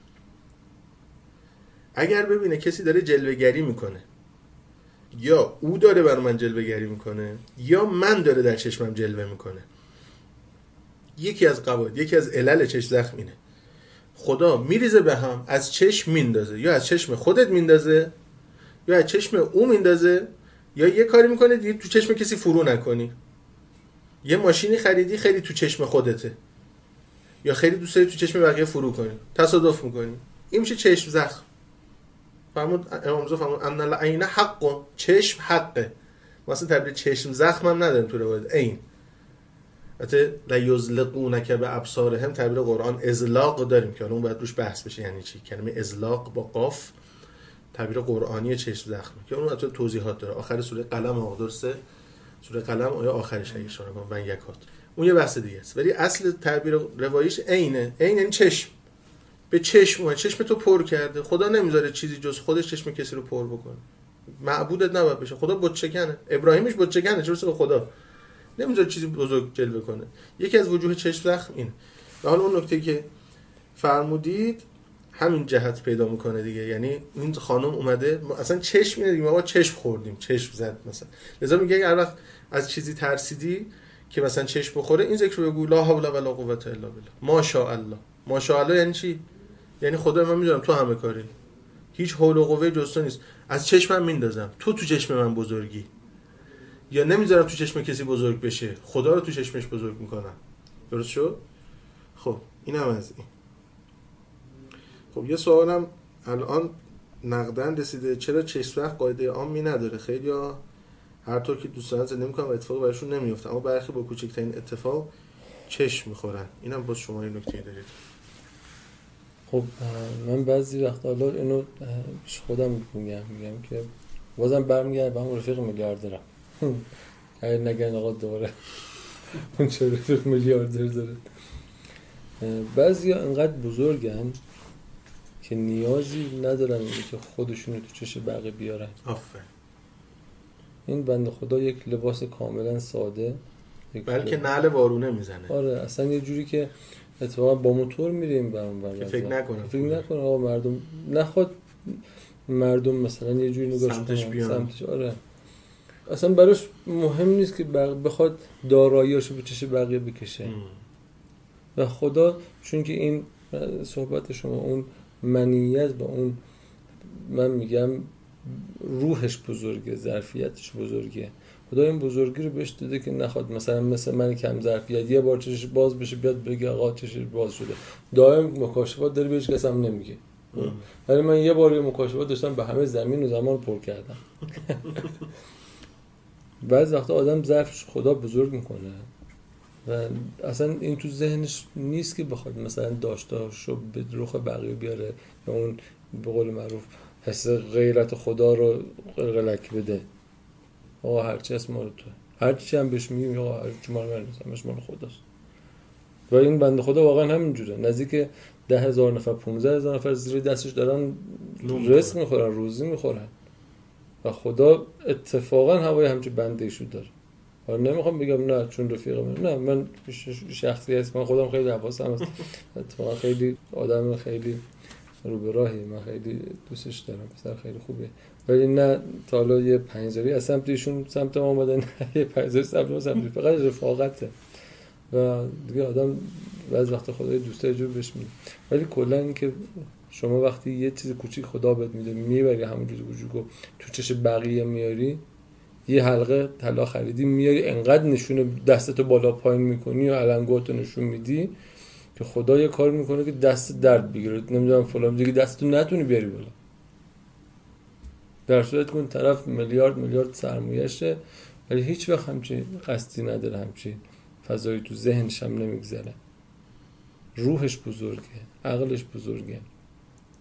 اگر ببینه کسی داره جلوه‌گری میکنه، یا او داره بر من جلوه‌گری میکنه یا من داره در چشمم جلوه میکنه، یکی از قواعد، یکی از علل چشم زخم اینه. خدا میریزه به هم، از چشم میندازه، یا از چشم خودت میندازه یا از چشم او میندازه، یا یه کاری میکنه دیگه تو چشم کسی فرو نکنی. یه ماشینی خریدی خیلی تو چشم خودته، یا خیلی دوست داری تو چشم بقیه فرو کنی، تصادف میکنی، این میشه چشم زخم. فرمود امام رضا فرمود ان العین حق، چشم حقه. مثلا تعبیر چشم زخم هم نداریم تو روایت عین. البته لا یزلقونک بابصارهم تعبیر قرآن ازلاق داریم که الان باید روش بحث بشه یعنی چی. کلمه ازلاق با قاف تعبیر قرآنی چشم زخمه که اون البته توضیحات داره. آخر سوره قلم آقا سه سوره قلم آیه آخرش اگه اشاره کنم من یکات، اون یه بحث دیگه است. ولی اصل تعبیر رواییش عینه. عین یعنی چشم، به چشم اومد، چشم تو پر کرده. خدا نمیذاره چیزی جز خودش چشم کسی رو پر بکنه. معبودت نباید بشه. خدا بت شکنه، ابراهیمش بت شکنه، چه برسه به خدا. نمیذاره چیزی بزرگ جلوه کنه. یکی از وجوه چشم زخم اینه. و حالا اون نکته که فرمودید همین جهت پیدا میکنه دیگه. یعنی این خانم اومده اصلا چشم اینه دیگه، ما چشم خوردیم، چشم زد مثلا. لذا میگه هر وقت از چیزی ترسیدی که مثلا چشم بخوره این ذکر رو بگو لا حول ولا قوة الا بالله، ماشاءالله. ماشاءالله یعنی چی؟ یعنی خدا من میدونم تو همه کاری، هیچ حول و قوه جز تو نیست. از چشمم میندازم، تو تو چشم من بزرگی، یا نمیذارم تو چشم کسی بزرگ بشه، خدا رو تو چشمش بزرگ میکنم. درست شد؟ خب این هم از این. خب یه سوالم الان نقدن رسیده، چرا چشم زخم قاعده عامی نداره؟ خیلی ها هر طور که دوستان زنده میکنم و اتفاق براشون نمیفته، اما برخی با کوچکترین اتفاق چشم میخورن. اینم باز شما این نکته دارید. خب من بعضی وقتا حالا اینو پیش خودم میگم میگم که بازم برمیگردم به همون رفیق میلیاردرم. اگه نگن آقا دوره اون چه رفیق میلیاردر داره. بعضیا انقدر بزرگن که نیازی ندارن که خودشونو تو چش بقیه بیارن. آفرین. این بنده خدا یک لباس کاملا ساده، بلکه نعل وارونه میزنه. آره اصلا یه جوری که اتفاقا با موتور میریم برام برام فکر نکنم فکر نکنم آقا مردم نخواد مردم مثلا یه جوری نگاهش سمتش بیان. سمتش آره اصلا براش مهم نیست که بخواد داراییاشو به چش بقیه بکشه. ام. و خدا چون که این صحبت شما اون منیت با اون من میگم روحش بزرگه، ظرفیتش بزرگه. خدا این بزرگی رو بهش داده که نخواد مثلا مثل من کم ظرفیت یه بار چشش باز بشه بیاد بگه آقا چشش باز شده. دائم مکاشفات داره بهش کس هم نمیگه. ولی من یه بار یه مکاشفات داشتم به همه زمین و زمان پر کردم. بعضی وقتا آدم ظرفش خدا بزرگ میکنه و اصلا این تو ذهنش نیست که بخواد مثلا داشتهاشو به رخ بقیه بیاره یا اون به قول معروف حس غیرت خدا رو قلقلک بده. آقا هرچی هست مال تو، هرچی هم بهش میگیم آقا هرچی مال من نیست، همش مال خداست. و این بنده خدا واقعا همینجوره. نزدیک ده هزار نفر پونزده هزار نفر زیر دستش دارن رزق میخورن، روزی میخورن و خدا اتفاقا هوای همچین بنده ایشو داره. حالا نمیخوام بگم نه چون رفیق من، نه من شخصی هست، من خودم خیلی حواسم هست، اتفاقا خیلی آدم خیلی رو به راهی، من خیلی دوستش دارم، پسر خیلی خوبه. ولی نه تا حالا یه پنجزاری از سمت ایشون سمت ما اومدن، یه پنجزاری سمت ما سمت فقط رفاقته و دیگه آدم بعضی وقت خدای دوسته جور بهش میده. ولی کلا این که شما وقتی یه چیز کوچیک خدا بهت میده میبری همونجوری وجودو تو چش بقیه میاری، یه حلقه طلا خریدی میاری انقدر نشونه دستتو بالا پایین میکنی و علنگوتو نشون میدی که خدا یه کار میکنه که دست درد بگیره، نمیدونم فلان دیگه دستتو نتونی بیاری بالا. در صورت که اون طرف میلیارد میلیارد سرمایه‌شه ولی هیچ وقت همچین قصدی نداره، همچین فضایی تو ذهنش هم نمیگذره. روحش بزرگه، عقلش بزرگه.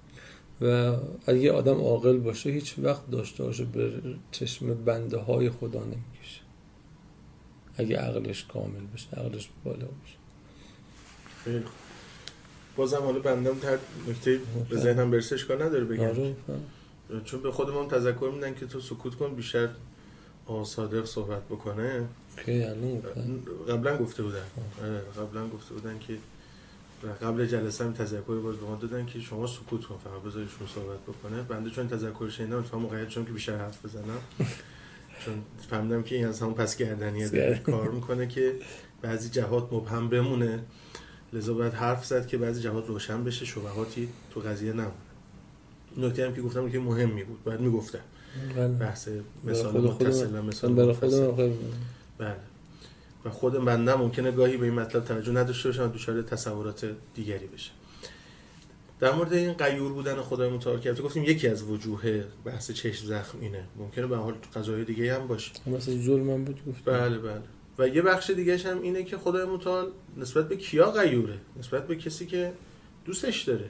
و اگه آدم عاقل باشه هیچ وقت داشته‌هاش به چشم بنده های خدا نمیکشه، اگه عقلش کامل باشه، عقلش بالا باشه. خیلی خوب. بازم حالا بندم تر نکته به ذهنم برسش کار نداره بگم. آره. چون به خودمون تذکر میدن که تو سکوت کن، بیشتر آقا صادق صحبت بکنه. که الان گفتن قبلا گفته بودن قبلا گفته بودن که قبل جلسه هم تذکری باز به ما دادن که شما سکوت کن، فقط بذارشون صحبت بکنه. بنده چون تذکر شنیدم فهم موقعیت شدم که بیشتر حرف بزنم، چون فهمیدم که این از همون پس گردنیه داره کار میکنه که بعضی جهات مبهم بمونه، لذا باید حرف زد که بعضی جهات روشن بشه، شبهاتی تو قضیه نمونه. نکته هم که گفتم که مهمی بود، باید میگفتم. بحث مثال متصل مثال متصل. بله. و خود بنده ممکنه گاهی به این مطلب توجه نداشته باشم و دچار تصورات دیگری بشه. در مورد این غیور بودن خدای متعال که گفتیم یکی از وجوه بحث چشم زخم اینه، ممکنه به حال قضایای دیگه هم باشه، مثلا ظلم هم بود گفتم. بله بله. و یه بخش دیگه‌ش هم اینه که خدای متعال نسبت به کیا غیوره؟ نسبت به کسی که دوستش داره.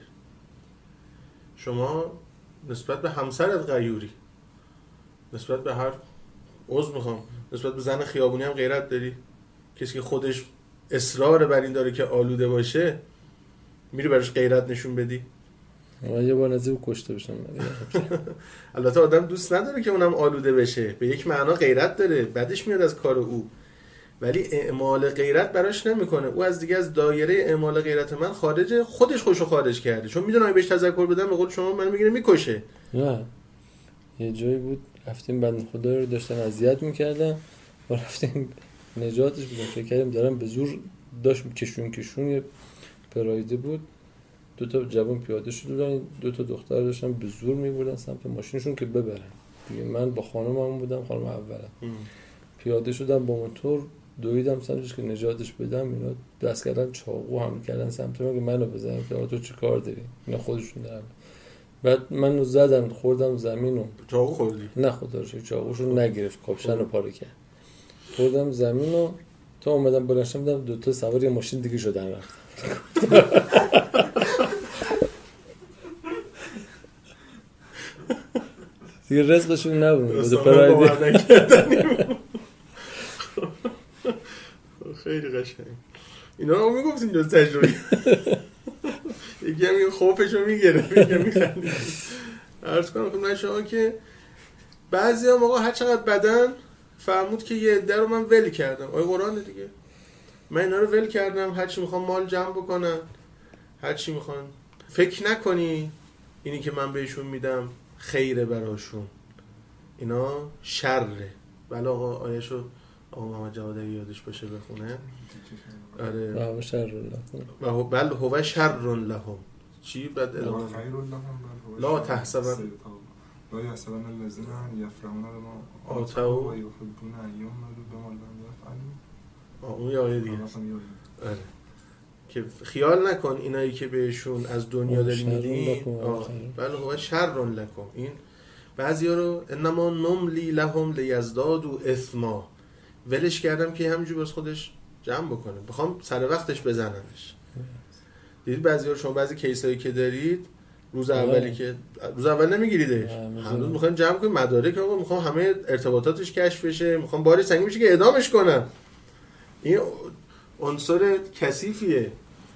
شما نسبت به همسرت غیوری، نسبت به هر عضو میخوام نسبت به زن خیابونی هم غیرت داری. کسی که خودش اصرار بر این داره که آلوده باشه، میری براش غیرت نشون بدی؟ من یه بار نزدیک کشته بشم. البته آدم دوست نداره که اونم آلوده بشه، به یک معنا غیرت داره، بعدش میاد از کار او، ولی اعمال غیرت براش نمیکنه. او از دیگه از دایره اعمال غیرت من خارجه، خودش خوشو خارج کرده، چون میدونه اگه بهش تذکر بدم به قول شما من میگیره میکشه. نه یه جایی بود رفتیم بنده خدا رو داشتن اذیت میکردن و رفتیم نجاتش بدیم، فکر کردیم دارم به زور، داشت کشون کشون یه پرایده بود، دو تا جوان پیاده شدن، دو تا دختر داشتن به زور میبردن سمت ماشینشون که ببرن دیگه. من با خانمم بودم، خانم اولم، پیاده شدم با موتور دویدم سمتش که نجاتش بدم، اینا دست کردن چاقو هم کردن سمت من که منو بزنن که تو چی کار داری، اینا خودشون دارن. بعد منو زدن، خوردم زمینو. چاقو خوردی؟ نه خدا رو شکر چاقوشون نگرفت، کاپشن رو پاره کرد. خوردم زمینو تا اومدم بلنشم دیدم دو تا سوار یه ماشین دیگه شدن رفتن. دیگه رزقشون نبود بود پرایدی. خیلی قشنگ. اینا رو میگفتین جز تجربه. یکی هم این خوفشو میگیره، میگه میخندید. عرض کنم خدمت شما که بعضی هم آقا هر چقدر بدن فرمود که یه عده رو من ول کردم. آیه قرآن دیگه. من اینا رو ول کردم، هر چی میخوام مال جمع بکنن، هر چی میخوان. فکر نکنی اینی که من بهشون میدم خیره براشون، اینا شره. بله آقا آیه‌شو آقا محمد جوادی یادش باشه بخونه. آره. و هو شر لهم. و هو بل هو شر لهم. چی بعد ادامه خیر لهم لا تحسبن لا یحسبن الذین یفرحون بما آتوا و یحبون ان یحمدوا بما لم یفعلوا. اون یه آیه دیگه. آره. که خیال نکن اینایی که بهشون از دنیا داری میدی بله هو شر لکم. این بعضیا رو انما نملی لهم لیزدادوا اثما، ولش کردم که همینجوری بس خودش جمع بکنه، بخوام سر وقتش بزنمش. دیدید بعضیا رو شما بعضی کیسایی که دارید روز اولی که روز اول نمیگیریدش، هنوز میخوام جمع کنم مدارک، آقا میخوام همه ارتباطاتش کشف بشه، میخوام باری سنگین بشه که اعدامش کنم. این عنصر کثیفیه.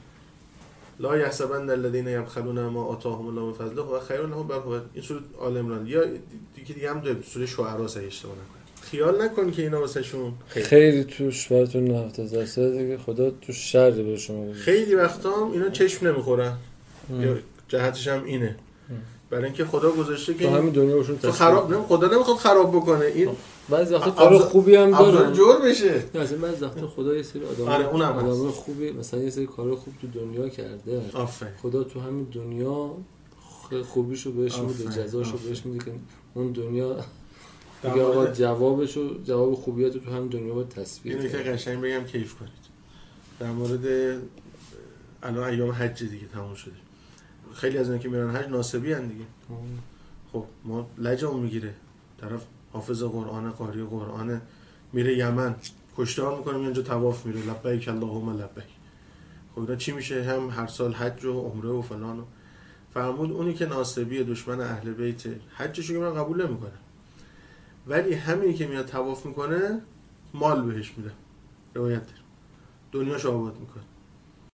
لا یحسبن الذین یبخلون ما آتاهم الله من فضله هو خیر لهم بل هو. این سوره آل عمران یا دیگه دیگه هم داره، سوره شعرا اگه اشتباه نکنم. خیال نکن که اینا واسه شون خیر. خیلی توش براتون هفتاد درصد دیگه خدا تو شر به شما. خیلی وقتا هم اینا چشم نمیخورن. یا جهتش هم اینه. برای اینکه خدا گذاشته که تو همین دنیاشون تو خراب نمی خدا نمیخواد خراب بکنه. این بعضی وقتا کار خوبی هم داره. ابزار جور بشه. مثلا بعضی وقتا خدا یه سری آدم آره اونم آدم خوبی مثلا یه سری کار خوب تو دنیا کرده. آفرین. خدا تو همین دنیا خوبیشو بهش میده، جزاشو بهش میده که اون دنیا دیگه آقا جوابشو جواب خوبیاتو تو همین دنیا باید تصویر کنید. اینو که قشنگ بگم کیف کنید. در مورد الان ایام حج دیگه تموم شده. خیلی از اینا که میرن حج ناسبی ان دیگه. خب ما لجمون میگیره. طرف حافظ قرآن، قاری قرآن، میره یمن کشتار میکنه، اینجا طواف میره لبیک اللهم لبیک. خب اینا چی میشه؟ هم هر سال حج و عمره و فلان و فرمود اونی که ناصبی دشمن اهل بیت حجشو که من قبول نمیکنم، ولی همینی که میاد طواف میکنه مال بهش میده، روایت داره، دنیاشو آباد میکنه.